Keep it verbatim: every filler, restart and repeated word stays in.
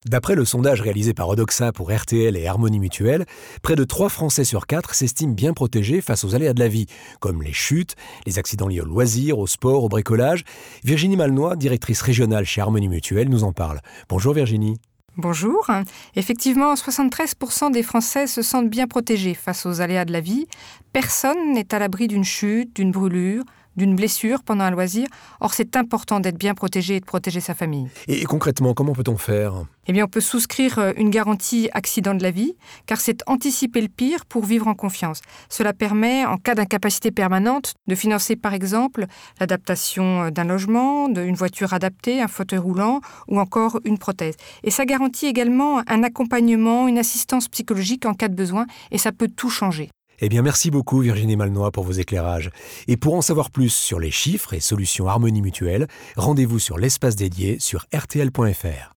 D'après le sondage réalisé par Odoxa pour R T L et Harmonie Mutuelle, près de trois Français sur quatre s'estiment bien protégés face aux aléas de la vie, comme les chutes, les accidents liés au loisir, au sport, au bricolage. Virginie Malnois, directrice régionale chez Harmonie Mutuelle, nous en parle. Bonjour Virginie. Bonjour. Effectivement, soixante-treize pour cent des Français se sentent bien protégés face aux aléas de la vie. Personne n'est à l'abri d'une chute, d'une brûlure, d'une blessure pendant un loisir. Or, c'est important d'être bien protégé et de protéger sa famille. Et concrètement, comment peut-on faire ? Eh bien, on peut souscrire une garantie accident de la vie, car c'est anticiper le pire pour vivre en confiance. Cela permet, en cas d'incapacité permanente, de financer par exemple l'adaptation d'un logement, d'une voiture adaptée, un fauteuil roulant ou encore une prothèse. Et ça garantit également un accompagnement, une assistance psychologique en cas de besoin, et ça peut tout changer. Eh bien, merci beaucoup Virginie Malnois pour vos éclairages. Et pour en savoir plus sur les chiffres et solutions Harmonie Mutuelle, rendez-vous sur l'espace dédié sur r t l point f r.